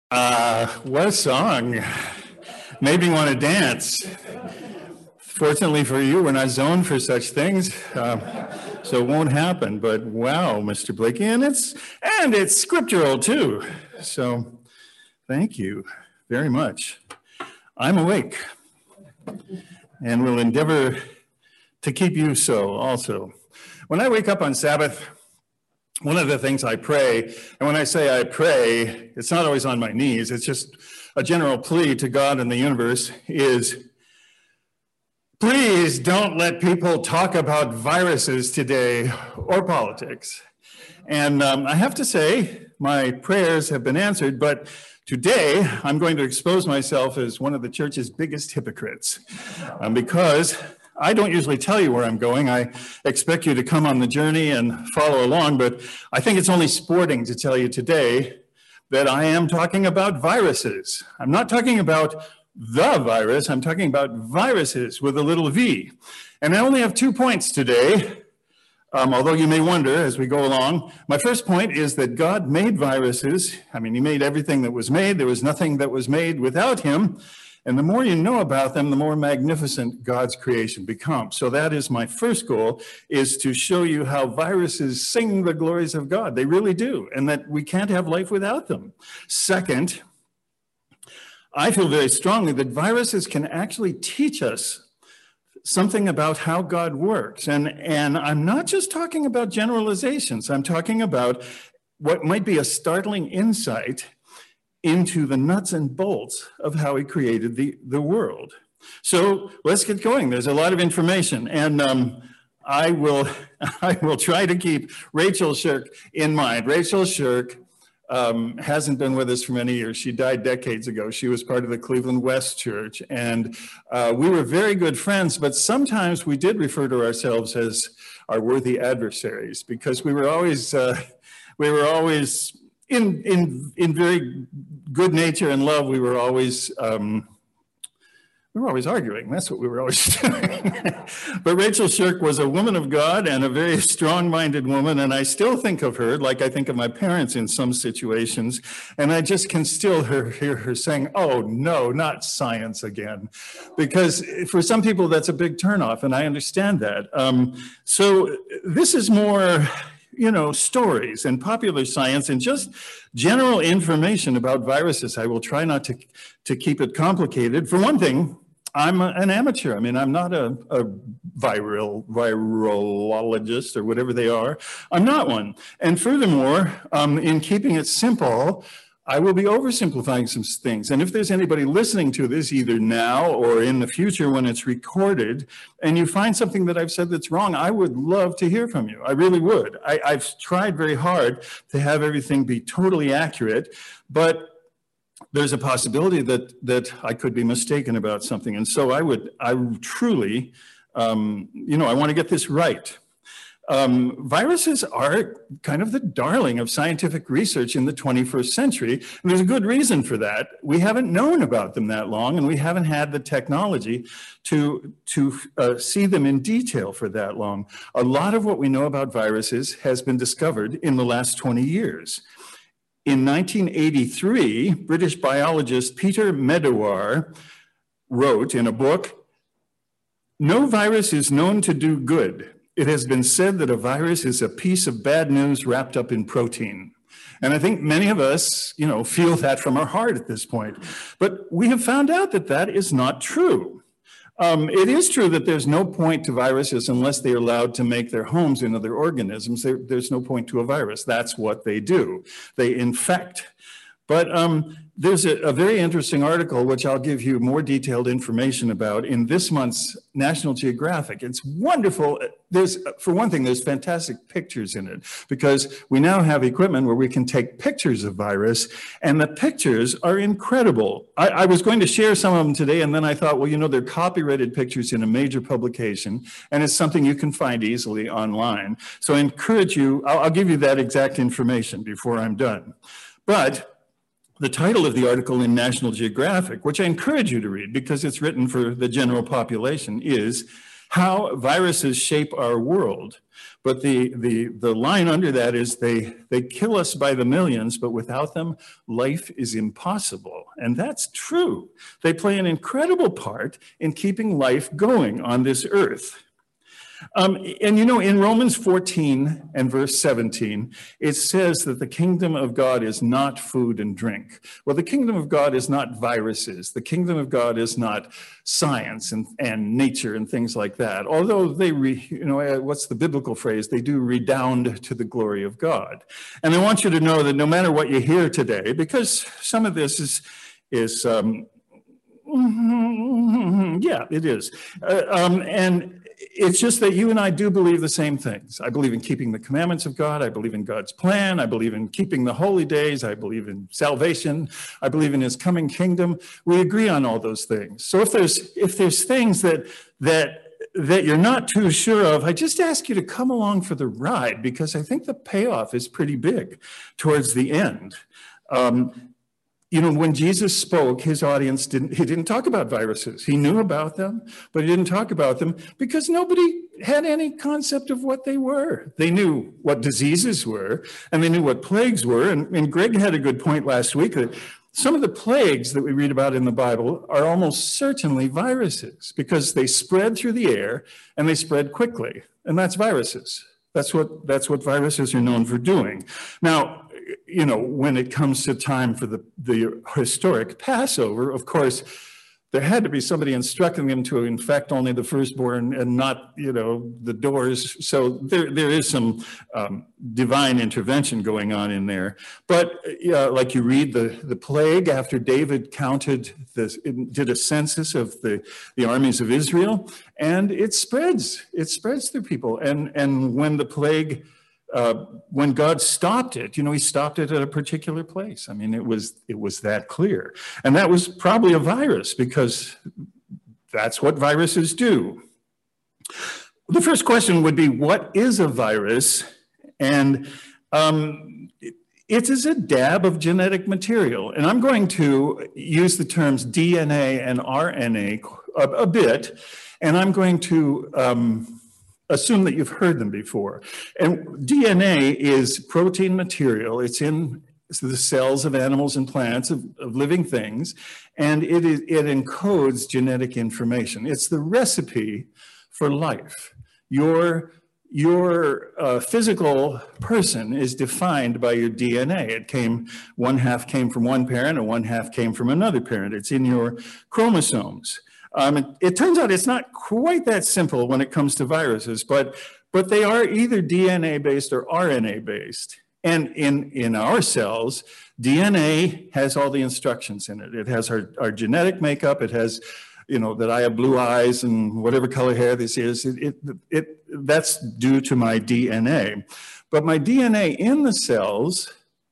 What a song. Made me want to dance. Fortunately for you, we're not zoned for such things, so it won't happen. But wow, Mr. Blakey, and it's scriptural too. So thank you very much. I'm awake and will endeavor to keep you so also. When I wake up on Sabbath, one of the things I pray, and when I say I pray, it's not always on my knees, it's just a general plea to God and the universe is, please don't let people talk about viruses today or politics. And I have to say, my prayers have been answered, but today I'm going to expose myself as one of the church's biggest hypocrites because I don't usually tell you where I'm going. I expect you to come on the journey and follow along, but I think it's only sporting to tell you today that I am talking about viruses. I'm not talking about the virus, I'm talking about viruses with a little v. And I only have 2 points today, although you may wonder as we go along. My first point is that God made viruses. I mean, he made everything that was made. There was nothing that was made without him. And the more you know about them, the more magnificent God's creation becomes. So that is my first goal, is to show you how viruses sing the glories of God. They really do, and that we can't have life without them. Second, I feel very strongly that viruses can actually teach us something about how God works. And I'm not just talking about generalizations. I'm talking about what might be a startling insight into the nuts and bolts of how he created the world. So let's get going. There's a lot of information, and I will try to keep Rachel Shirk in mind. Rachel Shirk hasn't been with us for many years. She died decades ago. She was part of the Cleveland West Church, and we were very good friends, but sometimes we did refer to ourselves as our worthy adversaries because we were always in very good nature and love, we were always arguing. That's what we were always doing. But Rachel Shirk was a woman of God and a very strong-minded woman, and I still think of her like I think of my parents in some situations, and I just can still hear her saying, "Oh no, not science again," because for some people that's a big turnoff, and I understand that. So this is more, stories and popular science and just general information about viruses. I will try not to keep it complicated. For one thing, I'm an amateur. I mean, I'm not a virologist or whatever they are. I'm not one. And furthermore, in keeping it simple, I will be oversimplifying some things. And if there's anybody listening to this, either now or in the future when it's recorded, and you find something that I've said that's wrong, I would love to hear from you. I really would. I've tried very hard to have everything be totally accurate, but there's a possibility that I could be mistaken about something. And so I truly, I want to get this right. Viruses are kind of the darling of scientific research in the 21st century. And there's a good reason for that. We haven't known about them that long, and we haven't had the technology to see them in detail for that long. A lot of what we know about viruses has been discovered in the last 20 years. In 1983, British biologist Peter Medawar wrote in a book, "No virus is known to do good. It has been said that a virus is a piece of bad news wrapped up in protein." And I think many of us, feel that from our heart at this point. But we have found out that that is not true. It is true that there's no point to viruses unless they're allowed to make their homes in other organisms. There's no point to a virus. That's what they do. They infect. But there's a very interesting article, which I'll give you more detailed information about in this month's National Geographic. It's wonderful. For one thing, there's fantastic pictures in it because we now have equipment where we can take pictures of virus, and the pictures are incredible. I was going to share some of them today, and then I thought, well, they're copyrighted pictures in a major publication, and it's something you can find easily online. So I encourage you, I'll give you that exact information before I'm done. But the title of the article in National Geographic, which I encourage you to read because it's written for the general population, is how viruses shape our world. But the line under that is they kill us by the millions, but without them, life is impossible. And that's true. They play an incredible part in keeping life going on this earth. And you know, in Romans 14 and verse 17, it says that the kingdom of God is not food and drink. Well, the kingdom of God is not viruses. The kingdom of God is not science and nature and things like that. Although they, what's the biblical phrase? They do redound to the glory of God. And I want you to know that no matter what you hear today, because some of this is yeah, it is. And it's just that you and I do believe the same things. I believe in keeping the commandments of God. I believe in God's plan. I believe in keeping the holy days. I believe in salvation. I believe in his coming kingdom. We agree on all those things. So if there's things that you're not too sure of, I just ask you to come along for the ride, because I think the payoff is pretty big towards the end. You know, when Jesus spoke, his audience didn't talk about viruses. He knew about them, but he didn't talk about them because nobody had any concept of what they were. They knew what diseases were, and they knew what plagues were. And Greg had a good point last week that some of the plagues that we read about in the Bible are almost certainly viruses, because they spread through the air and they spread quickly. And that's viruses. That's what viruses are known for doing. Now, you know, when it comes to time for the historic Passover, of course, there had to be somebody instructing them to infect only the firstborn and not, you know, the doors. So there is some divine intervention going on in there. But like you read the plague after David did a census of the armies of Israel, and it spreads through people. And when the plague, when God stopped it, you know, he stopped it at a particular place. I mean, it was that clear. And that was probably a virus, because that's what viruses do. The first question would be, what is a virus? And it is a dab of genetic material. And I'm going to use the terms DNA and RNA a bit, and I'm going to assume that you've heard them before. And DNA is protein material. It's in the cells of animals and plants, of living things, and it encodes genetic information. It's the recipe for life. Your physical person is defined by your DNA. One half came from one parent and one half came from another parent. It's in your chromosomes. It turns out it's not quite that simple when it comes to viruses, but they are either DNA-based or RNA-based. And in our cells, DNA has all the instructions in it. It has our genetic makeup. It has, you know, that I have blue eyes and whatever color hair this is. That's due to my DNA. But my DNA in the cells,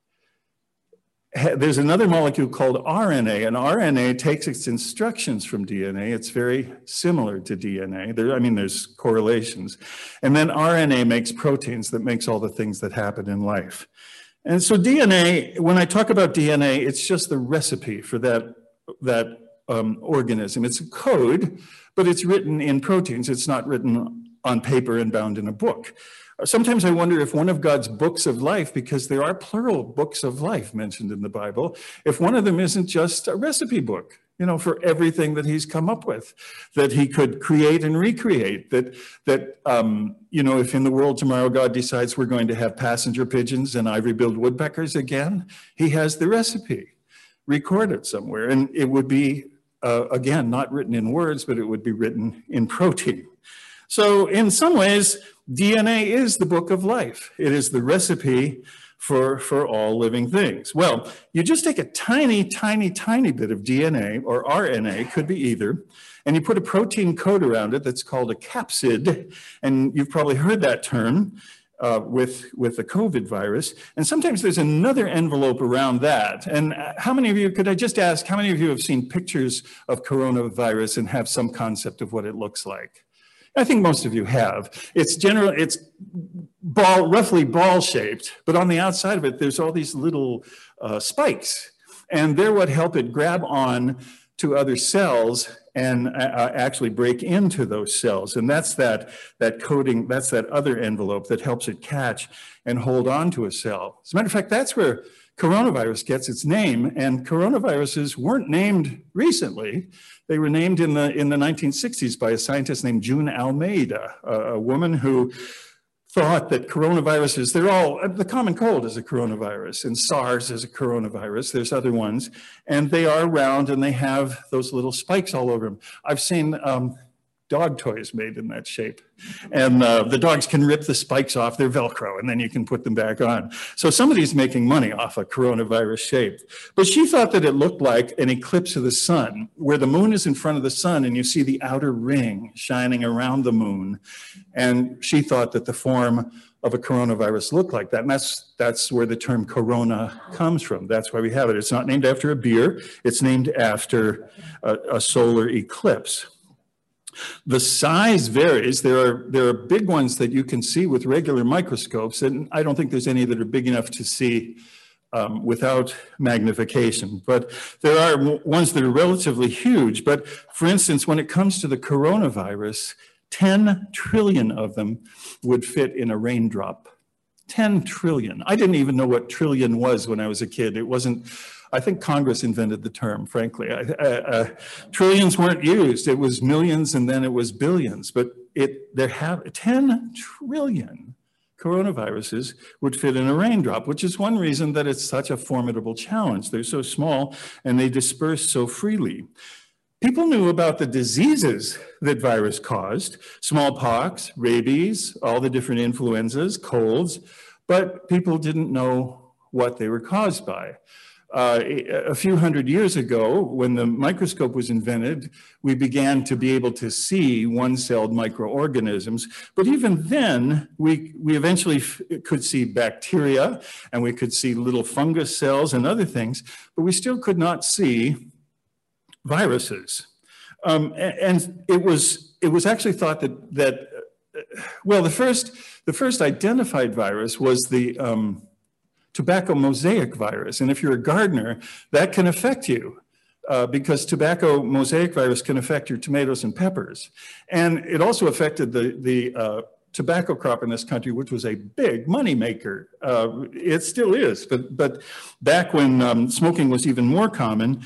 there's another molecule called RNA, and RNA takes its instructions from DNA. It's very similar to DNA. There's correlations. And then RNA makes proteins that makes all the things that happen in life. And so DNA, when I talk about DNA, it's just the recipe for that organism. It's a code, but it's written in proteins. It's not written on paper and bound in a book. Sometimes I wonder if one of God's books of life, because there are plural books of life mentioned in the Bible, if one of them isn't just a recipe book, you know, for everything that he's come up with, that he could create and recreate, that you know, if in the world tomorrow God decides we're going to have passenger pigeons and ivory-billed woodpeckers again, he has the recipe recorded somewhere. And it would be, again, not written in words, but it would be written in protein. So in some ways, DNA is the book of life. It is the recipe for all living things. Well, you just take a tiny, tiny, tiny bit of DNA, or RNA, could be either, and you put a protein coat around it that's called a capsid, and you've probably heard that term with the COVID virus. And sometimes there's another envelope around that. And how many of you, could I just ask, how many of you have seen pictures of coronavirus and have some concept of what it looks like? I think most of you have. It's roughly ball-shaped, but on the outside of it, there's all these little spikes, and they're what help it grab on to other cells and actually break into those cells. And that's that coating, that's that other envelope that helps it catch and hold on to a cell. As a matter of fact, that's where coronavirus gets its name. And coronaviruses weren't named recently. They were named in the 1960s by a scientist named June Almeida, a woman who thought that coronaviruses, they're all, the common cold is a coronavirus, and SARS is a coronavirus. There's other ones, and they are round and they have those little spikes all over them. I've seen dog toys made in that shape, and the dogs can rip the spikes off. They're Velcro, and then you can put them back on. So somebody's making money off a coronavirus shape. But she thought that it looked like an eclipse of the sun, where the moon is in front of the sun and you see the outer ring shining around the moon. And she thought that the form of a coronavirus looked like that. And that's where the term corona comes from. That's why we have it. It's not named after a beer. It's named after a solar eclipse. The size varies. There are big ones that you can see with regular microscopes, and I don't think there's any that are big enough to see without magnification. But there are ones that are relatively huge. But for instance, when it comes to the coronavirus, 10 trillion of them would fit in a raindrop. 10 trillion. I didn't even know what trillion was when I was a kid. It wasn't, I think Congress invented the term, frankly. Trillions weren't used. It was millions and then it was billions. But there have 10 trillion coronaviruses would fit in a raindrop, which is one reason that it's such a formidable challenge. They're so small and they disperse so freely. People knew about the diseases that virus caused, smallpox, rabies, all the different influenzas, colds, but people didn't know what they were caused by. A few hundred years ago, when the microscope was invented, we began to be able to see one-celled microorganisms. But even then, we eventually could see bacteria, and we could see little fungus cells and other things, but we still could not see viruses. And it was actually thought that well, the first identified virus was the tobacco mosaic virus. And if you're a gardener, that can affect you because tobacco mosaic virus can affect your tomatoes and peppers. And it also affected the tobacco crop in this country, which was a big moneymaker. It still is, but back when smoking was even more common,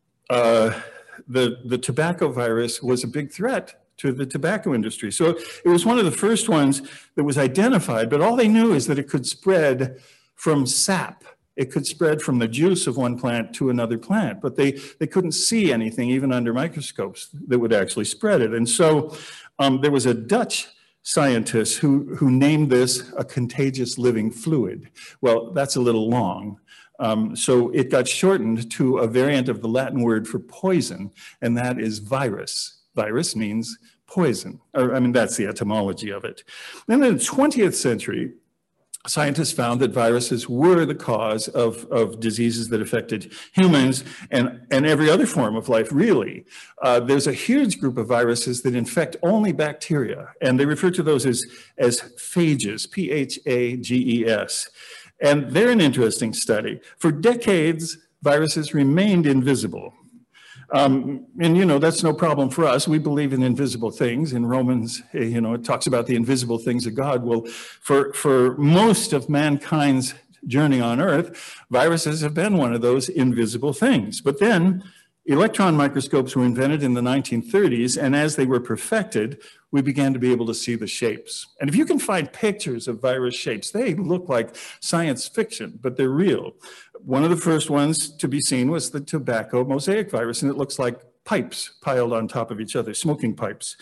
the tobacco virus was a big threat to the tobacco industry. So it was one of the first ones that was identified, but all they knew is that it could spread from sap. It could spread from the juice of one plant to another plant, but they couldn't see anything, even under microscopes, that would actually spread it. And so there was a Dutch scientist who named this a contagious living fluid. Well, that's a little long. So it got shortened to a variant of the Latin word for poison, and that is virus. Virus means poison, or I mean, that's the etymology of it. Then in the 20th century, scientists found that viruses were the cause of diseases that affected humans and every other form of life, really. There's a huge group of viruses that infect only bacteria, and they refer to those as phages, P-H-A-G-E-S. And they're an interesting study. For decades, viruses remained invisible. And, you know, that's no problem for us. We believe in invisible things. In Romans, you know, it talks about the invisible things of God. Well, for most of mankind's journey on Earth, viruses have been one of those invisible things. But then electron microscopes were invented in the 1930s, and as they were perfected, we began to be able to see the shapes. And if you can find pictures of virus shapes, they look like science fiction, but they're real. One of the first ones to be seen was the tobacco mosaic virus, and it looks like pipes piled on top of each other, smoking pipes.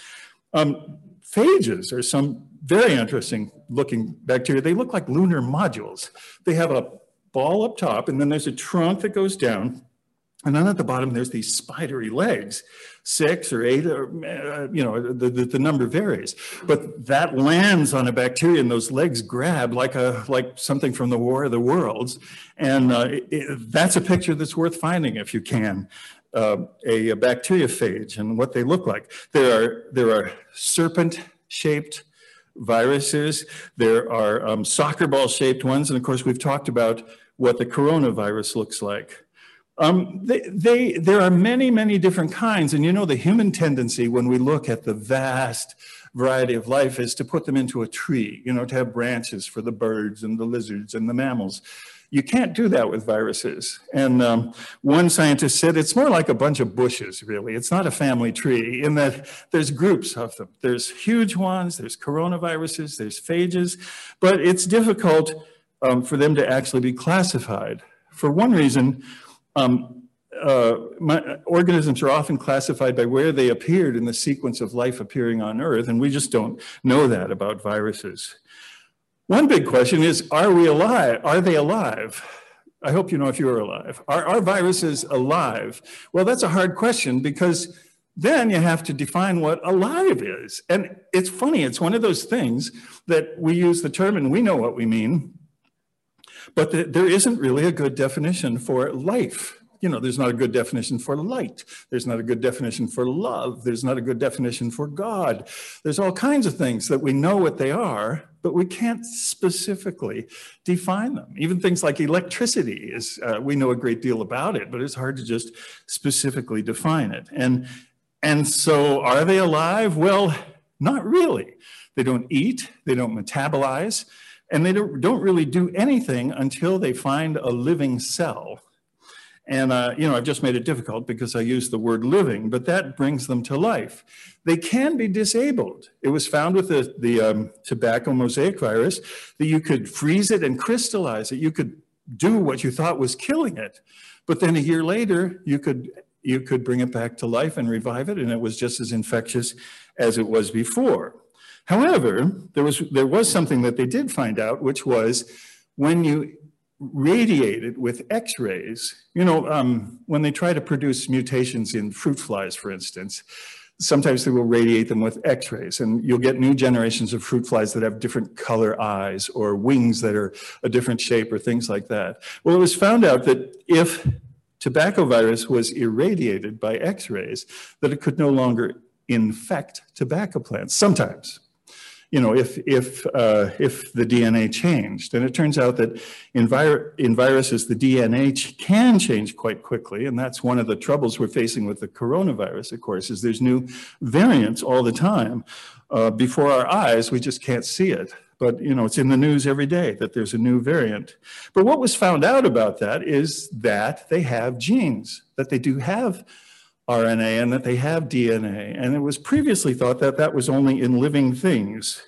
Phages are some very interesting looking bacteria. They look like lunar modules. They have a ball up top, and then there's a trunk that goes down. And then at the bottom, there's these spidery legs, 6 or 8, or, you know, the number varies. But that lands on a bacteria and those legs grab like something from the War of the Worlds. And that's a picture that's worth finding if you can, a bacteriophage and what they look like. There are serpent-shaped viruses. There are soccer ball-shaped ones. And of course, we've talked about what the coronavirus looks like. There are many, many different kinds. And you know, the human tendency when we look at the vast variety of life is to put them into a tree, you know, to have branches for the birds and the lizards and the mammals. You can't do that with viruses. And one scientist said it's more like a bunch of bushes, really. It's not a family tree in that there's groups of them. There's huge ones, there's coronaviruses, there's phages, but it's difficult for them to actually be classified. For one reason, organisms are often classified by where they appeared in the sequence of life appearing on Earth, and we just don't know that about viruses. One big question is, are we alive? Are they alive? I hope you know if you're alive. Are viruses alive? Well, that's a hard question because then you have to define what alive is. And it's funny, it's one of those things that we use the term and we know what we mean, but there isn't really a good definition for life. You know, there's not a good definition for light. There's not a good definition for love. There's not a good definition for God. There's all kinds of things that we know what they are, but we can't specifically define them. Even things like electricity we know a great deal about it, but it's hard to just specifically define it. And so are they alive? Well, not really. They don't eat, they don't metabolize, and they don't really do anything until they find a living cell. And, you know, I've just made it difficult because I use the word living, but that brings them to life. They can be disabled. It was found with the tobacco mosaic virus that you could freeze it and crystallize it. You could do what you thought was killing it. But then a year later, you could bring it back to life and revive it, and it was just as infectious as it was before. However, there was something that they did find out, which was when you radiated with X-rays, you know, when they try to produce mutations in fruit flies, for instance, sometimes they will radiate them with X-rays, and you'll get new generations of fruit flies that have different color eyes or wings that are a different shape or things like that. Well, it was found out that if tobacco virus was irradiated by X-rays, that it could no longer infect tobacco plants, sometimes. You know, if the DNA changed. And it turns out that in viruses, the DNA can change quite quickly. And that's one of the troubles we're facing with the coronavirus, of course, is there's new variants all the time. Before our eyes, we just can't see it. But, you know, it's in the news every day that there's a new variant. But what was found out about that is that they have genes, that they do have RNA and that they have DNA. And it was previously thought that that was only in living things.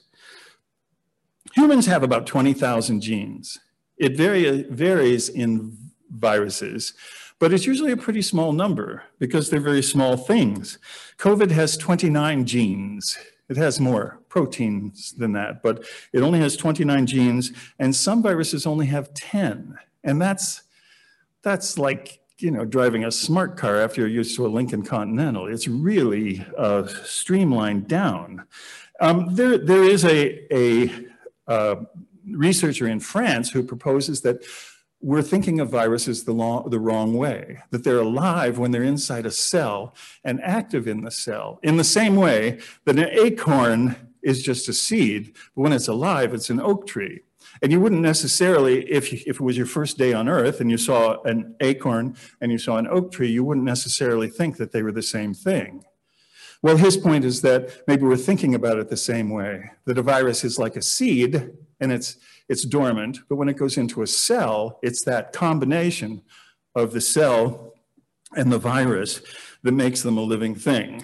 Humans have about 20,000 genes. It varies in viruses, but it's usually a pretty small number because they're very small things. COVID has 29 genes. It has more proteins than that, but it only has 29 genes, and some viruses only have 10. And that's like, you know, driving a smart car after you're used to a Lincoln Continental. It's really streamlined down. There is a researcher in France who proposes that we're thinking of viruses the wrong way, that they're alive when they're inside a cell and active in the cell, in the same way that an acorn is just a seed, but when it's alive, it's an oak tree. And you wouldn't necessarily, if it was your first day on Earth and you saw an acorn and you saw an oak tree, you wouldn't necessarily think that they were the same thing. Well, his point is that maybe we're thinking about it the same way, that a virus is like a seed and it's dormant, but when it goes into a cell, it's that combination of the cell and the virus that makes them a living thing.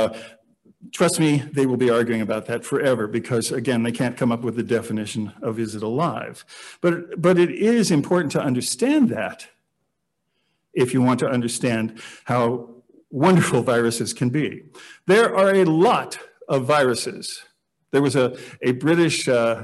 Trust me, they will be arguing about that forever because, again, they can't come up with the definition of is it alive. But it is important to understand that if you want to understand how wonderful viruses can be. There are a lot of viruses. There was a British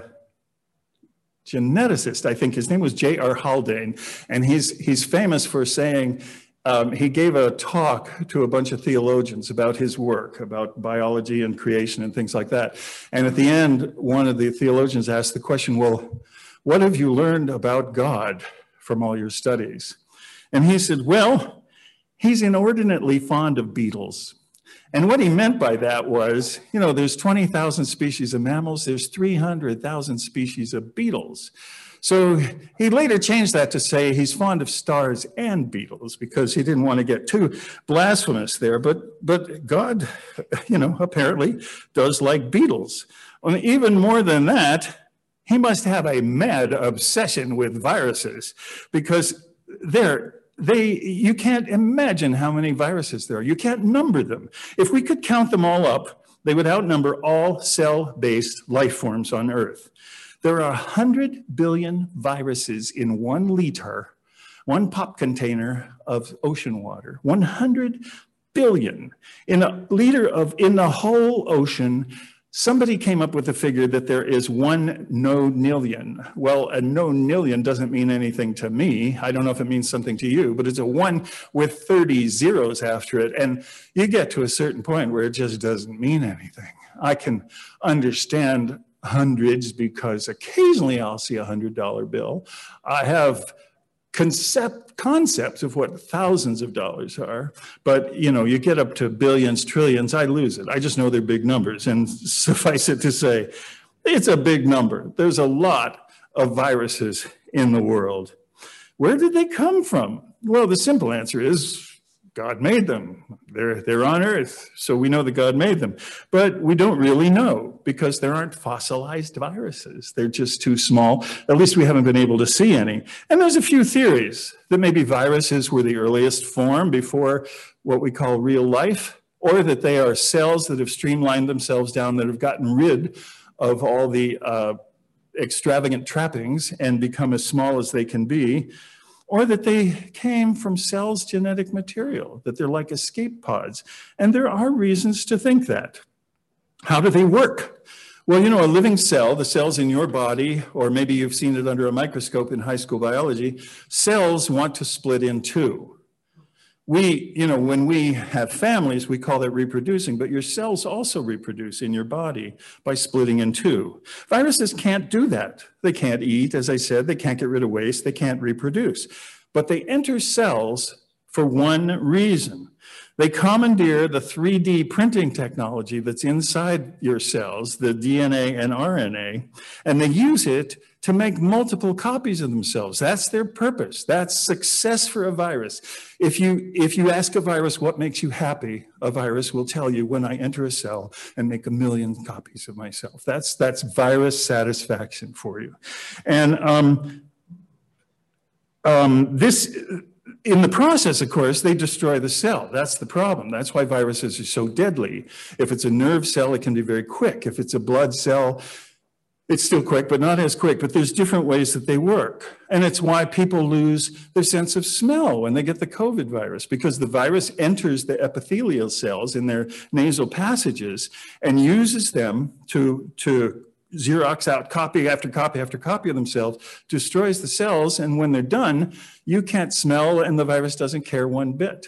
geneticist, I think his name was J.R. Haldane, and he's famous for saying, he gave a talk to a bunch of theologians about his work, about biology and creation and things like that. And at the end, one of the theologians asked the question, well, what have you learned about God from all your studies? And he said, well, he's inordinately fond of beetles. And what he meant by that was, you know, there's 20,000 species of mammals, there's 300,000 species of beetles. So he later changed that to say he's fond of stars and beetles because he didn't want to get too blasphemous there. But God, you know, apparently does like beetles. And even more than that, he must have a mad obsession with viruses because you can't imagine how many viruses there are. You can't number them. If we could count them all up, they would outnumber all cell-based life forms on Earth. There are 100 billion viruses in 1 liter, 1 pop container of ocean water. 100 billion in a liter in the whole ocean. Somebody came up with the figure that there is 1 nonillion. Well, a nonillion doesn't mean anything to me. I don't know if it means something to you, but it's a 1 with 30 zeros after it. And you get to a certain point where it just doesn't mean anything. I can understand hundreds because occasionally I'll see a $100 bill. I have concepts of what thousands of dollars are, but you know, you get up to billions, trillions, I lose it. I just know they're big numbers, and suffice it to say, it's a big number. There's a lot of viruses in the world. Where did they come from? Well, the simple answer is God made them. They're on Earth, so we know that God made them. But we don't really know because there aren't fossilized viruses. They're just too small. At least we haven't been able to see any. And there's a few theories that maybe viruses were the earliest form before what we call real life, or that they are cells that have streamlined themselves down, that have gotten rid of all the extravagant trappings and become as small as they can be. Or that they came from cells' genetic material, that they're like escape pods. And there are reasons to think that. How do they work? Well, you know, a living cell, the cells in your body, or maybe you've seen it under a microscope in high school biology, cells want to split in two. When we have families, we call that reproducing, but your cells also reproduce in your body by splitting in two. Viruses can't do that. They can't eat, as I said, they can't get rid of waste, they can't reproduce. But they enter cells for one reason. They commandeer the 3D printing technology that's inside your cells, the DNA and RNA, and they use it to make multiple copies of themselves. That's their purpose. That's success for a virus. If you ask a virus what makes you happy, a virus will tell you when I enter a cell and make 1 million copies of myself. That's virus satisfaction for you. And in the process, of course, they destroy the cell. That's the problem. That's why viruses are so deadly. If it's a nerve cell, it can be very quick. If it's a blood cell, it's still quick, but not as quick. But there's different ways that they work. And it's why people lose their sense of smell when they get the COVID virus, because the virus enters the epithelial cells in their nasal passages and uses them to Xerox out copy after copy after copy of themselves, destroys the cells, and when they're done, you can't smell, and the virus doesn't care one bit.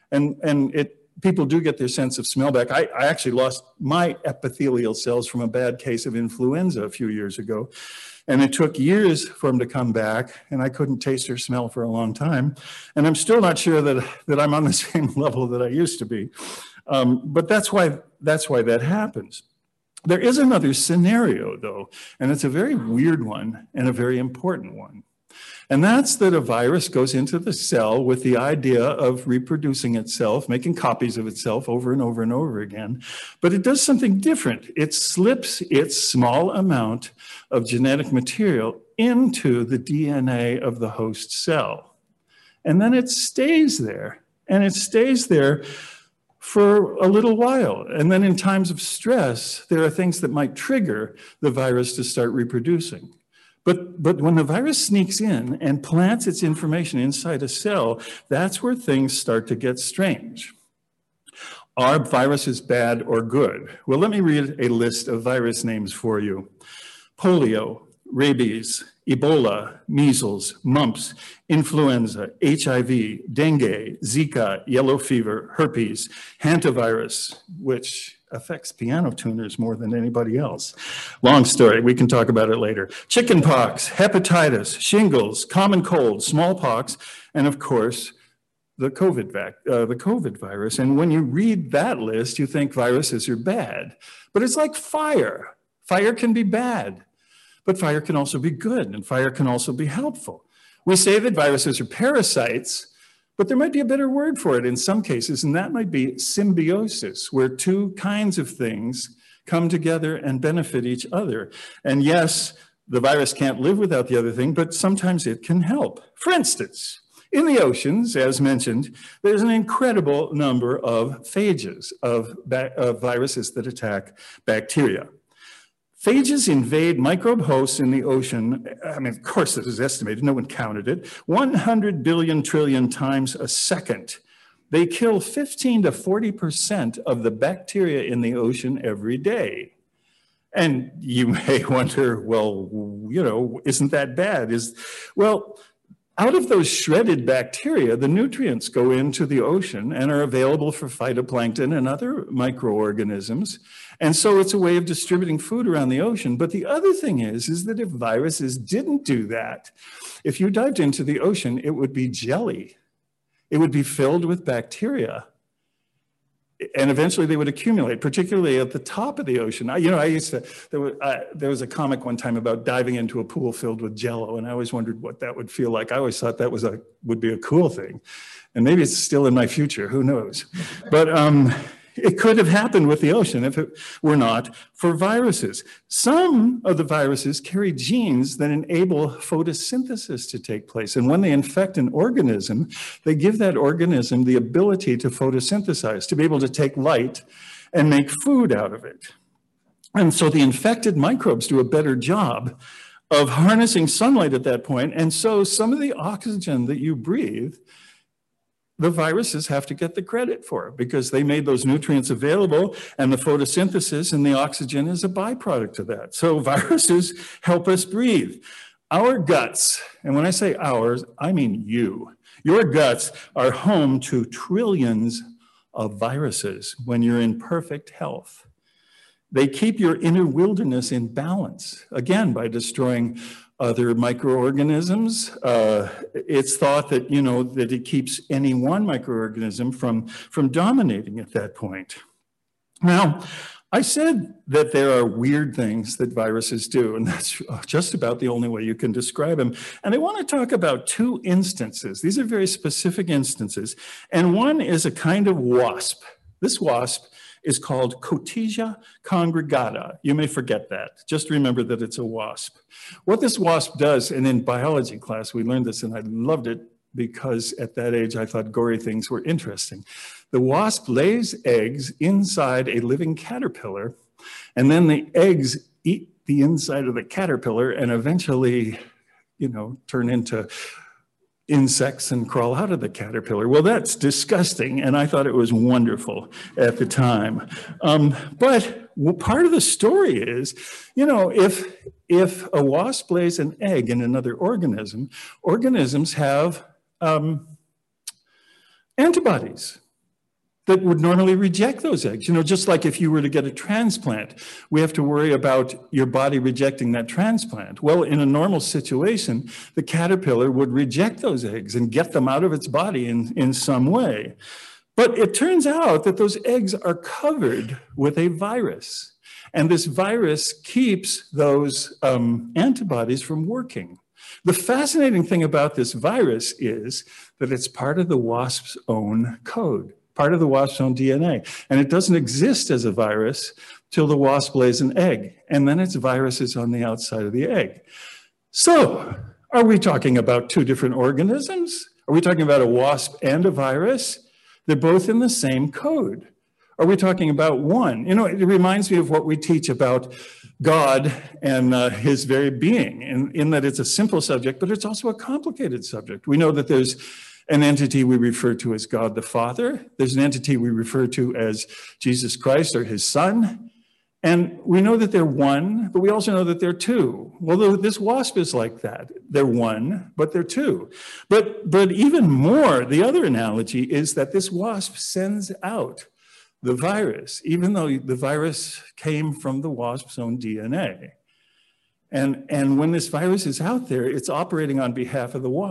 People do get their sense of smell back. I actually lost my epithelial cells from a bad case of influenza a few years ago, and it took years for them to come back, and I couldn't taste or smell for a long time, and I'm still not sure that I'm on the same level that I used to be. But that's why that happens. There is another scenario, though, and it's a very weird one and a very important one. And that's that a virus goes into the cell with the idea of reproducing itself, making copies of itself over and over and over again. But it does something different. It slips its small amount of genetic material into the DNA of the host cell. And then it stays there, and it stays there for a little while. And then in times of stress, there are things that might trigger the virus to start reproducing. But when the virus sneaks in and plants its information inside a cell, that's where things start to get strange. Are viruses bad or good? Well, let me read a list of virus names for you. Polio, rabies, Ebola, measles, mumps, influenza, HIV, dengue, Zika, yellow fever, herpes, hantavirus, which affects piano tuners more than anybody else. Long story, we can talk about it later. Chickenpox, hepatitis, shingles, common cold, smallpox, and of course, the COVID virus. And when you read that list, you think viruses are bad. But it's like fire. Fire can be bad, but fire can also be good, and fire can also be helpful. We say that viruses are parasites, but there might be a better word for it in some cases, and that might be symbiosis, where two kinds of things come together and benefit each other. And yes, the virus can't live without the other thing, but sometimes it can help. For instance, in the oceans, as mentioned, there's an incredible number of phages of viruses that attack bacteria. Phages invade microbe hosts in the ocean. I mean, of course, this is estimated, no one counted it, 100 billion trillion times a second. They kill 15 to 40% of the bacteria in the ocean every day. And you may wonder, well, you know, isn't that bad? Well, out of those shredded bacteria, the nutrients go into the ocean and are available for phytoplankton and other microorganisms. And so it's a way of distributing food around the ocean. But the other thing is that if viruses didn't do that, if you dived into the ocean, it would be jelly. It would be filled with bacteria. And eventually they would accumulate, particularly at the top of the ocean. There was a comic one time about diving into a pool filled with Jell-O, and I always wondered what that would feel like. I always thought that would be a cool thing. And maybe it's still in my future, who knows? But it could have happened with the ocean if it were not for viruses. Some of the viruses carry genes that enable photosynthesis to take place. And when they infect an organism, they give that organism the ability to photosynthesize, to be able to take light and make food out of it. And so the infected microbes do a better job of harnessing sunlight at that point. And so some of the oxygen that you breathe, the viruses have to get the credit for it because they made those nutrients available, and the photosynthesis and the oxygen is a byproduct of that. So viruses help us breathe. Our guts, and when I say ours, I mean you. Your guts are home to trillions of viruses when you're in perfect health. They keep your inner wilderness in balance, again, by destroying other microorganisms. It's thought that, that it keeps any one microorganism from dominating at that point. Now, I said that there are weird things that viruses do, and that's just about the only way you can describe them. And I want to talk about two instances. These are very specific instances. And one is a kind of wasp. This wasp is called Cotesia congregata. You may forget that. Just remember that it's a wasp. What this wasp does, and in biology class we learned this and I loved it because at that age I thought gory things were interesting. The wasp lays eggs inside a living caterpillar, and then the eggs eat the inside of the caterpillar and eventually, turn into insects and crawl out of the caterpillar. Well, that's disgusting, and I thought it was wonderful at the time. But part of the story is, if a wasp lays an egg in another organism, organisms have antibodies that would normally reject those eggs. Just like if you were to get a transplant, we have to worry about your body rejecting that transplant. Well, in a normal situation, the caterpillar would reject those eggs and get them out of its body in some way. But it turns out that those eggs are covered with a virus. And this virus keeps those antibodies from working. The fascinating thing about this virus is that it's part of the wasp's own code, part of the wasp's own DNA. And it doesn't exist as a virus till the wasp lays an egg. And then its virus is on the outside of the egg. So are we talking about two different organisms? Are we talking about a wasp and a virus? They're both in the same code. Are we talking about one? It reminds me of what we teach about God and his very being, in that it's a simple subject, but it's also a complicated subject. We know that there's an entity we refer to as God the Father. There's an entity we refer to as Jesus Christ or his Son. And we know that they're one, but we also know that they're two. Well, this wasp is like that. They're one, but they're two. But even more, the other analogy is that this wasp sends out the virus, even though the virus came from the wasp's own DNA. And when this virus is out there, it's operating on behalf of the wasp.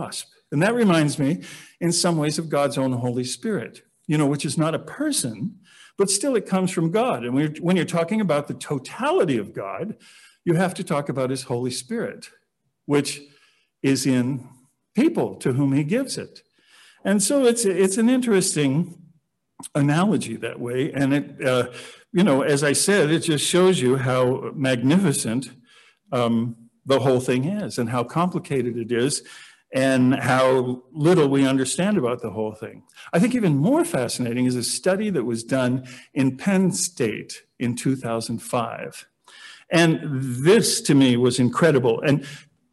And that reminds me, in some ways, of God's own Holy Spirit, which is not a person, but still it comes from God. And when you're talking about the totality of God, you have to talk about his Holy Spirit, which is in people to whom he gives it. And so it's an interesting analogy that way. And it, as I said, it just shows you how magnificent the whole thing is and how complicated it is and how little we understand about the whole thing. I think even more fascinating is a study that was done in Penn State in 2005. And this to me was incredible. And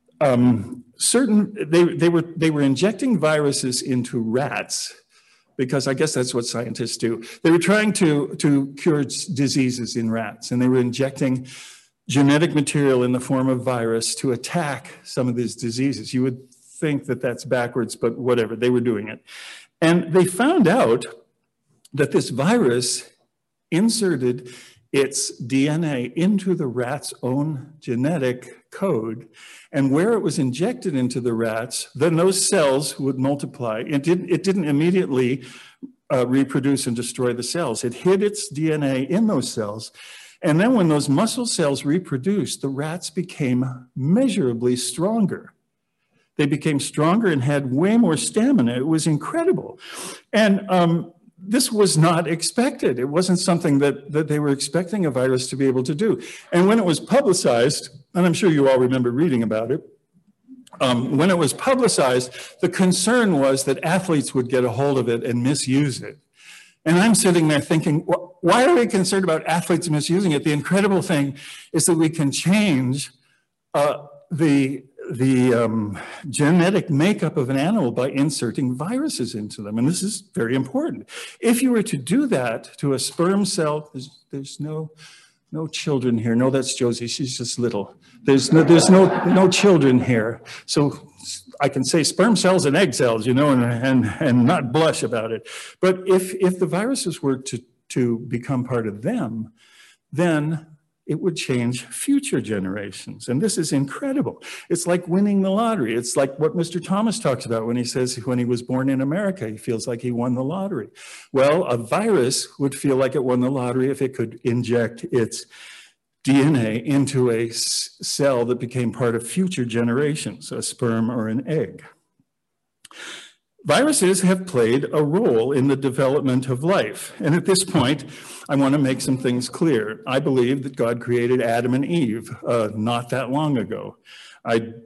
they were injecting viruses into rats, because I guess that's what scientists do. They were trying to cure diseases in rats, and they were injecting genetic material in the form of virus to attack some of these diseases. You would think that that's backwards, but whatever, they were doing it. And they found out that this virus inserted its DNA into the rat's own genetic code. And where it was injected into the rats, then those cells would multiply. It didn't immediately reproduce and destroy the cells. It hid its DNA in those cells. And then when those muscle cells reproduced, the rats became measurably stronger. They became stronger and had way more stamina. It was incredible. And this was not expected. It wasn't something that they were expecting a virus to be able to do. And when it was publicized, and I'm sure you all remember reading about it, when it was publicized, the concern was that athletes would get a hold of it and misuse it. And I'm sitting there thinking, why are we concerned about athletes misusing it? The incredible thing is that we can change the genetic makeup of an animal by inserting viruses into them. And this is very important. If you were to do that to a sperm cell, there's no children here. No, that's Josie. She's just little. There's no children here. So I can say sperm cells and egg cells, and not blush about it. But if the viruses were to become part of them, then it would change future generations. And this is incredible. It's like winning the lottery. It's like what Mr. Thomas talks about when he says when he was born in America, he feels like he won the lottery. Well, a virus would feel like it won the lottery if it could inject its DNA into a cell that became part of future generations, a sperm or an egg. Viruses have played a role in the development of life. And at this point, I want to make some things clear. I believe that God created Adam and Eve not that long ago. One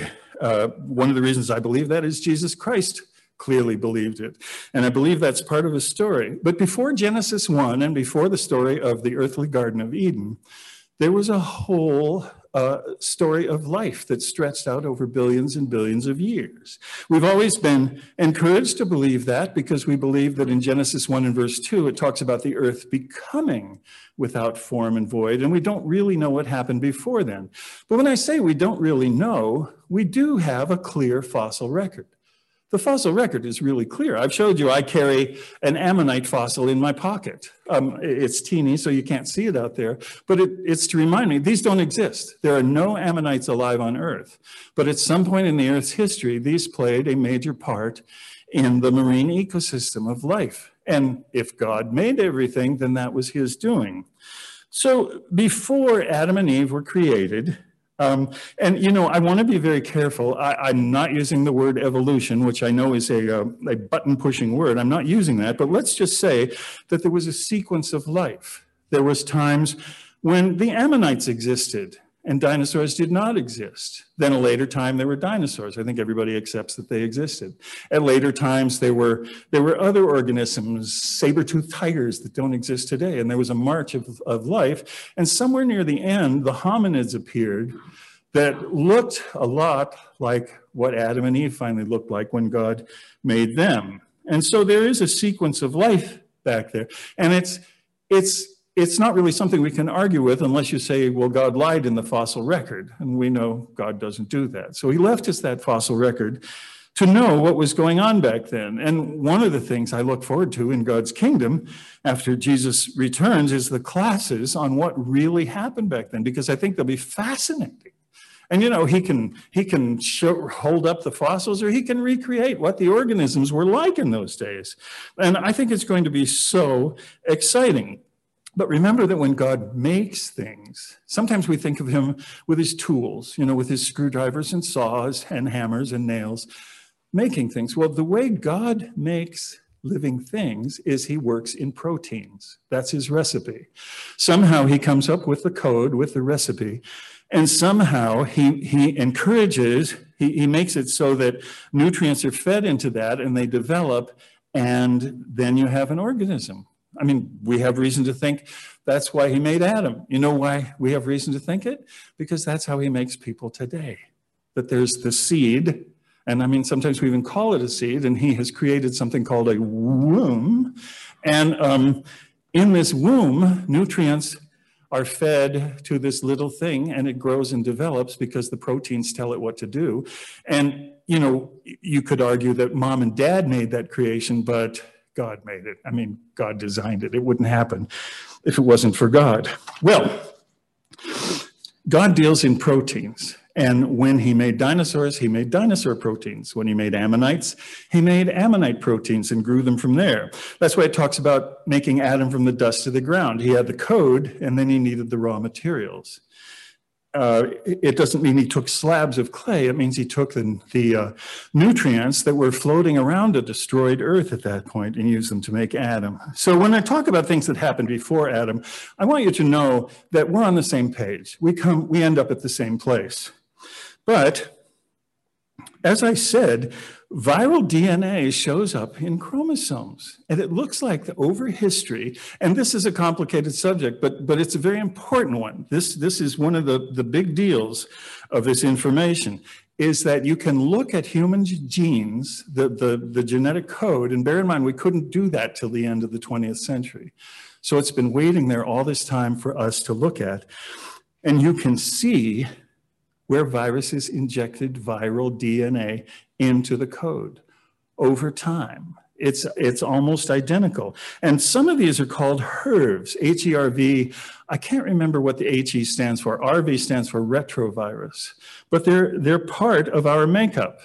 of the reasons I believe that is Jesus Christ clearly believed it. And I believe that's part of his story. But before Genesis 1 and before the story of the earthly Garden of Eden, there was a whole story of life that stretched out over billions and billions of years. We've always been encouraged to believe that because we believe that in Genesis 1 and verse 2, it talks about the earth becoming without form and void, and we don't really know what happened before then. But when I say we don't really know, we do have a clear fossil record. The fossil record is really clear. I've showed you I carry an ammonite fossil in my pocket. It's teeny, so you can't see it out there, but it's to remind me, these don't exist. There are no ammonites alive on Earth. But at some point in the Earth's history, these played a major part in the marine ecosystem of life. And if God made everything, then that was his doing. So before Adam and Eve were created, I want to be very careful. I'm not using the word evolution, which I know is a button-pushing word. I'm not using that, but let's just say that there was a sequence of life. There was times when the ammonites existed and dinosaurs did not exist. Then a later time, there were dinosaurs. I think everybody accepts that they existed. At later times, there were other organisms, saber-toothed tigers that don't exist today. And there was a march of life. And somewhere near the end, the hominids appeared that looked a lot like what Adam and Eve finally looked like when God made them. And so there is a sequence of life back there. And it's not really something we can argue with unless you say, well, God lied in the fossil record. And we know God doesn't do that. So he left us that fossil record to know what was going on back then. And one of the things I look forward to in God's kingdom after Jesus returns is the classes on what really happened back then, because I think they'll be fascinating. And he can hold up the fossils, or he can recreate what the organisms were like in those days. And I think it's going to be so exciting. But remember that when God makes things, sometimes we think of him with his tools, with his screwdrivers and saws and hammers and nails, making things. Well, the way God makes living things is he works in proteins. That's his recipe. Somehow he comes up with the code, with the recipe, and somehow he encourages, he makes it so that nutrients are fed into that and they develop, and then you have an organism. I mean, we have reason to think that's why he made Adam. You know why we have reason to think it? Because that's how he makes people today. That there's the seed, and I mean, sometimes we even call it a seed, and he has created something called a womb. And in this womb, nutrients are fed to this little thing, and it grows and develops because the proteins tell it what to do. And, you could argue that mom and dad made that creation, but God made it. I mean, God designed it. It wouldn't happen if it wasn't for God. Well, God deals in proteins. And when he made dinosaurs, he made dinosaur proteins. When he made ammonites, he made ammonite proteins and grew them from there. That's why it talks about making Adam from the dust of the ground. He had the code, and then he needed the raw materials. It doesn't mean he took slabs of clay. It means he took the nutrients that were floating around a destroyed earth at that point and used them to make Adam. So when I talk about things that happened before Adam, I want you to know that we're on the same page. We end up at the same place. But as I said, viral DNA shows up in chromosomes, and it looks like over history, and this is a complicated subject, but it's a very important one. This is one of the big deals of this information, is that you can look at human genes, the genetic code, and bear in mind, we couldn't do that till the end of the 20th century. So it's been waiting there all this time for us to look at, and you can see where viruses injected viral DNA into the code over time. It's almost identical. And some of these are called HERVs, H-E-R-V. I can't remember what the H-E stands for. RV stands for retrovirus, but they're part of our makeup.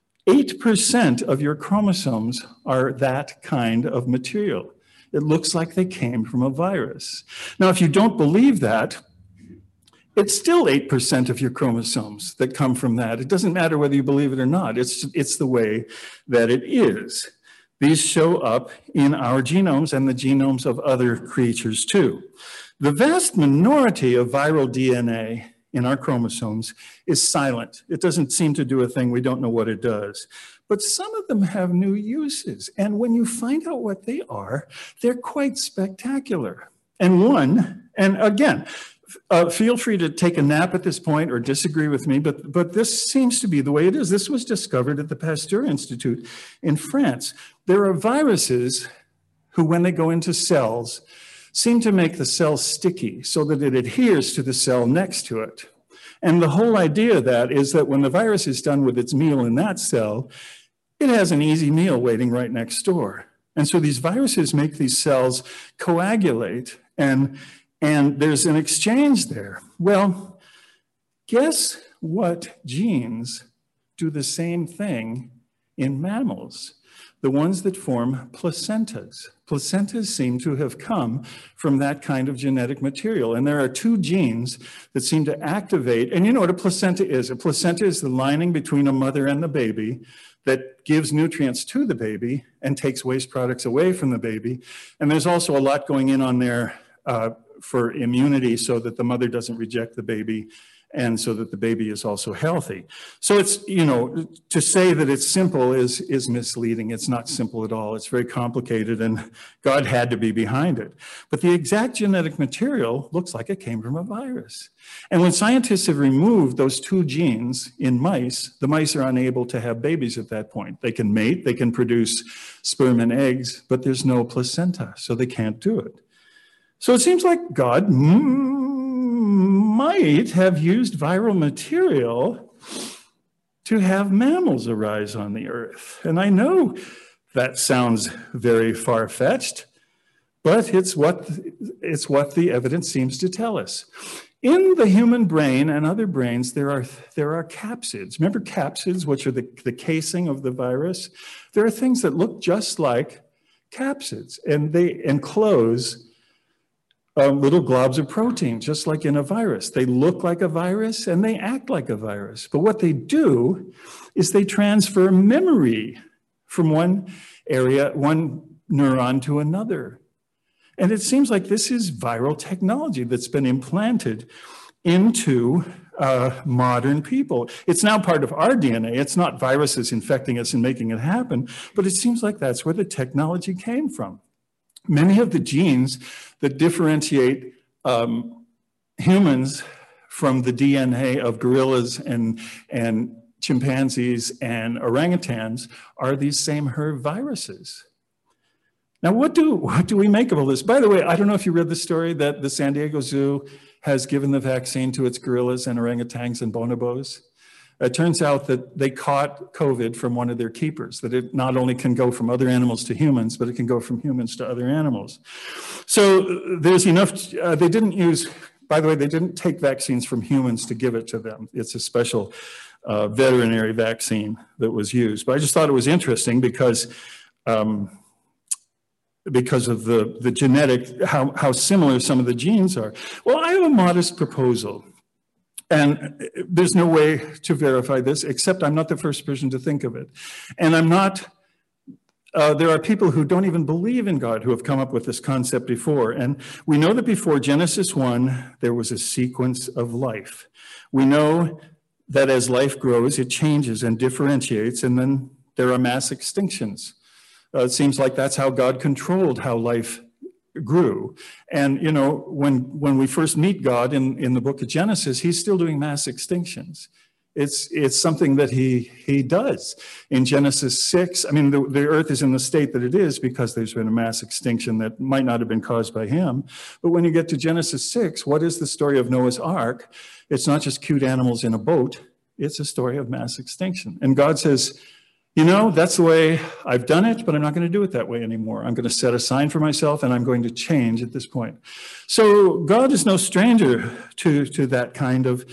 8% of your chromosomes are that kind of material. It looks like they came from a virus. Now, if you don't believe that, it's still 8% of your chromosomes that come from that. It doesn't matter whether you believe it or not. It's the way that it is. These show up in our genomes and the genomes of other creatures too. The vast minority of viral DNA in our chromosomes is silent. It doesn't seem to do a thing. We don't know what it does. But some of them have new uses. And when you find out what they are, they're quite spectacular. And again, feel free to take a nap at this point or disagree with me, but this seems to be the way it is. This was discovered at the Pasteur Institute in France. There are viruses who, when they go into cells, seem to make the cell sticky so that it adheres to the cell next to it. And the whole idea of that is that when the virus is done with its meal in that cell, it has an easy meal waiting right next door. And so these viruses make these cells coagulate, and there's an exchange there. Well, guess what genes do the same thing in mammals? The ones that form placentas. Placentas seem to have come from that kind of genetic material. And there are two genes that seem to activate, and you know what a placenta is. A placenta is the lining between a mother and the baby that gives nutrients to the baby and takes waste products away from the baby. And there's also a lot going in on there for immunity so that the mother doesn't reject the baby and so that the baby is also healthy. So it's, to say that it's simple is misleading. It's not simple at all. It's very complicated, and God had to be behind it. But the exact genetic material looks like it came from a virus. And when scientists have removed those two genes in mice, the mice are unable to have babies at that point. They can mate, they can produce sperm and eggs, but there's no placenta, so they can't do it. So it seems like God might have used viral material to have mammals arise on the earth. And I know that sounds very far-fetched, but it's what the evidence seems to tell us. In the human brain and other brains, there are capsids. Remember capsids, which are the casing of the virus? There are things that look just like capsids, and they enclose little globs of protein, just like in a virus. They look like a virus and they act like a virus. But what they do is they transfer memory from one area, one neuron to another. And it seems like this is viral technology that's been implanted into modern people. It's now part of our DNA. It's not viruses infecting us and making it happen, but it seems like that's where the technology came from. Many of the genes that differentiate humans from the DNA of gorillas and chimpanzees and orangutans are these same HER viruses. Now, what do we make of all this? By the way, I don't know if you read the story that the San Diego Zoo has given the vaccine to its gorillas and orangutans and bonobos. It turns out that they caught COVID from one of their keepers, that it not only can go from other animals to humans, but it can go from humans to other animals. So there's enough, they didn't use, by the way, they didn't take vaccines from humans to give it to them. It's a special veterinary vaccine that was used. But I just thought it was interesting because of the genetic, how similar some of the genes are. Well, I have a modest proposal. And there's no way to verify this, except I'm not the first person to think of it. And I'm not, there are people who don't even believe in God who have come up with this concept before. And we know that before Genesis 1, there was a sequence of life. We know that as life grows, it changes and differentiates, and then there are mass extinctions. It seems like that's how God controlled how life grew. And, you know, when we first meet God in the book of Genesis, he's still doing mass extinctions. It's something that he does. In Genesis 6, I mean, the earth is in the state that it is because there's been a mass extinction that might not have been caused by him. But when you get to Genesis 6, what is the story of Noah's Ark? It's not just cute animals in a boat. It's a story of mass extinction. And God says, you know, that's the way I've done it, but I'm not going to do it that way anymore. I'm going to set a sign for myself, and I'm going to change at this point. So God is no stranger to that kind of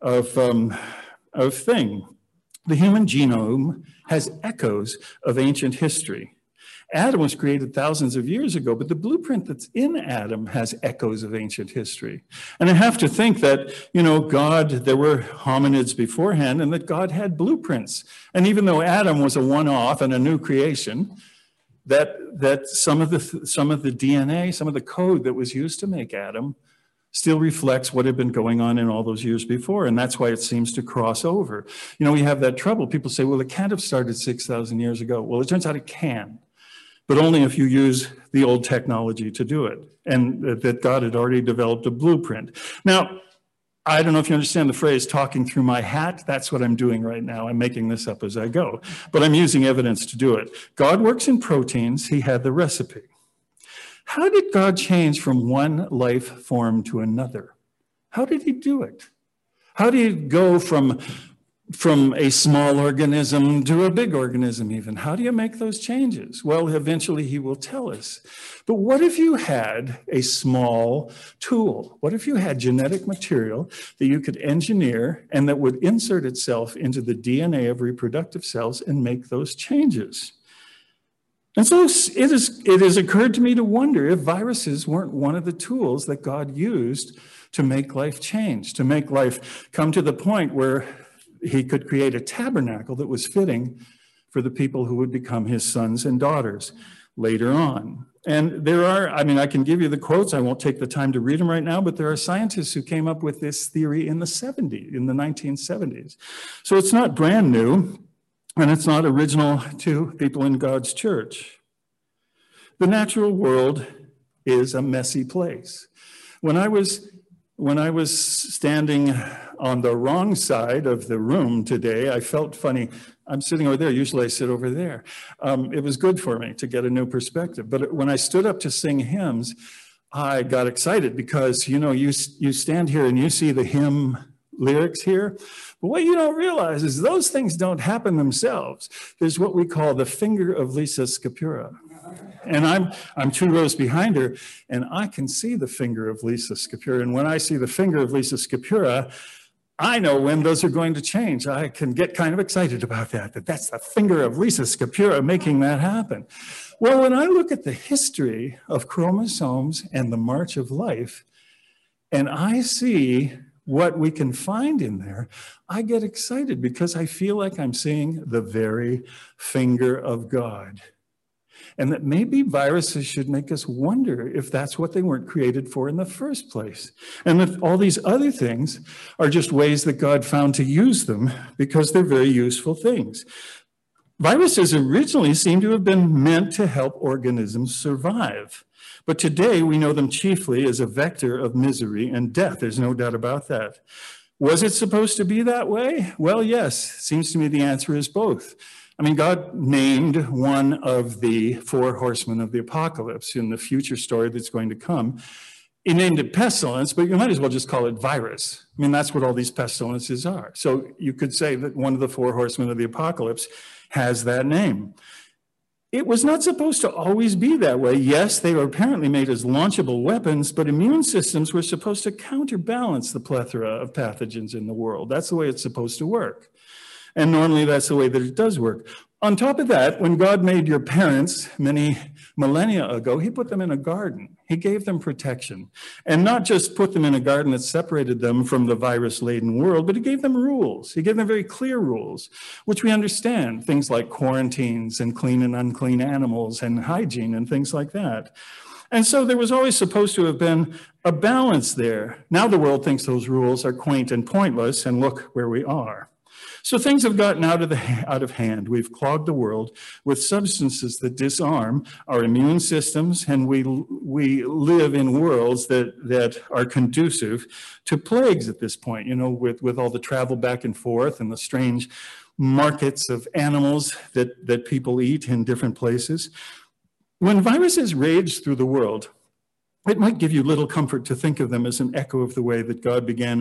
thing. The human genome has echoes of ancient history. Adam was created thousands of years ago, but the blueprint that's in Adam has echoes of ancient history. And I have to think that, you know, there were hominids beforehand, and that God had blueprints. And even though Adam was a one-off and a new creation, that some of the DNA, some of the code that was used to make Adam still reflects what had been going on in all those years before. And that's why it seems to cross over. You know, we have that trouble. People say, well, it can't have started 6,000 years ago. Well, it turns out it can, but only if you use the old technology to do it, and that God had already developed a blueprint. Now, I don't know if you understand the phrase talking through my hat. That's what I'm doing right now. I'm making this up as I go, but I'm using evidence to do it. God works in proteins. He had the recipe. How did God change from one life form to another? How did he do it? How did he go from a small organism to a big organism even? How do you make those changes? Well, eventually he will tell us. But what if you had a small tool? What if you had genetic material that you could engineer and that would insert itself into the DNA of reproductive cells and make those changes? And so it has occurred to me to wonder if viruses weren't one of the tools that God used to make life change, to make life come to the point where he could create a tabernacle that was fitting for the people who would become his sons and daughters later on. And there are, I mean, I can give you the quotes. I won't take the time to read them right now, but there are scientists who came up with this theory in the 1970s. So it's not brand new, and it's not original to people in God's church. The natural world is a messy place. When I was standing on the wrong side of the room today, I felt funny. I'm sitting over there. Usually I sit over there. It was good for me to get a new perspective. But when I stood up to sing hymns, I got excited because, you know, you stand here and you see the hymn lyrics here. But what you don't realize is those things don't happen themselves. There's what we call the finger of Lisa Scapura. And I'm 2 rows behind her, and I can see the finger of Lisa Scapura. And when I see the finger of Lisa Scapura, I know when those are going to change. I can get kind of excited about that that's the finger of Lisa Scapura making that happen. Well, when I look at the history of chromosomes and the march of life, and I see what we can find in there, I get excited because I feel like I'm seeing the very finger of God. And that maybe viruses should make us wonder if that's what they weren't created for in the first place. And that all these other things are just ways that God found to use them because they're very useful things. Viruses originally seem to have been meant to help organisms survive. But today we know them chiefly as a vector of misery and death. There's no doubt about that. Was it supposed to be that way? Well, yes. Seems to me the answer is both. I mean, God named one of the 4 horsemen of the apocalypse in the future story that's going to come. He named it pestilence, but you might as well just call it virus. I mean, that's what all these pestilences are. So you could say that one of the 4 horsemen of the apocalypse has that name. It was not supposed to always be that way. Yes, they were apparently made as launchable weapons, but immune systems were supposed to counterbalance the plethora of pathogens in the world. That's the way it's supposed to work. And normally that's the way that it does work. On top of that, when God made your parents many millennia ago, he put them in a garden. He gave them protection. And not just put them in a garden that separated them from the virus-laden world, but he gave them rules. He gave them very clear rules, which we understand, things like quarantines and clean and unclean animals and hygiene and things like that. And so there was always supposed to have been a balance there. Now the world thinks those rules are quaint and pointless, and look where we are. So things have gotten out of hand. We've clogged the world with substances that disarm our immune systems, and we live in worlds that are conducive to plagues at this point, you know, with all the travel back and forth and the strange markets of animals that people eat in different places. When viruses rage through the world, it might give you little comfort to think of them as an echo of the way that God began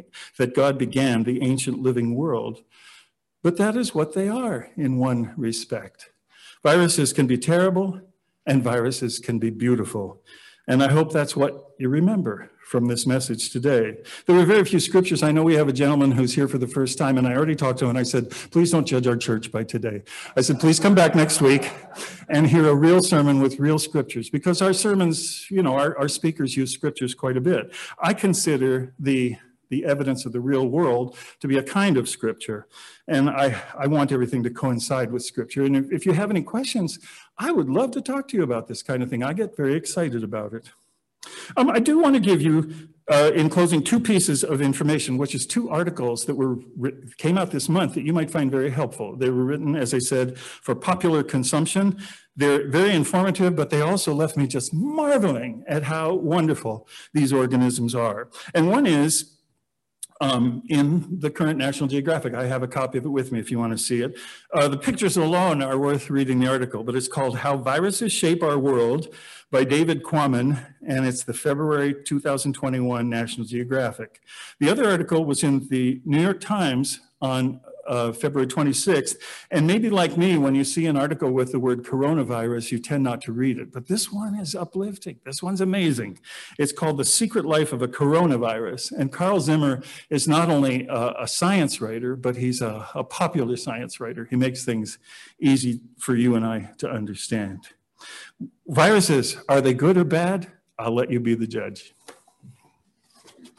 the ancient living world. But that is what they are in one respect. Viruses can be terrible and viruses can be beautiful. And I hope that's what you remember from this message today. There were very few scriptures. I know we have a gentleman who's here for the first time, and I already talked to him and I said, please don't judge our church by today. I said, please come back next week and hear a real sermon with real scriptures, because our sermons, you know, our speakers use scriptures quite a bit. I consider the evidence of the real world to be a kind of scripture. And I want everything to coincide with scripture. And if you have any questions, I would love to talk to you about this kind of thing. I get very excited about it. I do want to give you, in closing, 2 pieces of information, which is 2 articles that came out this month that you might find very helpful. They were written, as I said, for popular consumption. They're very informative, but they also left me just marveling at how wonderful these organisms are. And one is in the current National Geographic. I have a copy of it with me if you want to see it. The pictures alone are worth reading the article, but it's called How Viruses Shape Our World by David Quammen, and it's the February 2021 National Geographic. The other article was in the New York Times on February 26th, and maybe like me, when you see an article with the word coronavirus, you tend not to read it, but this one is uplifting. This one's amazing. It's called The Secret Life of a Coronavirus, and Carl Zimmer is not only a science writer, but he's a popular science writer. He makes things easy for you and I to understand. Viruses, are they good or bad? I'll let you be the judge.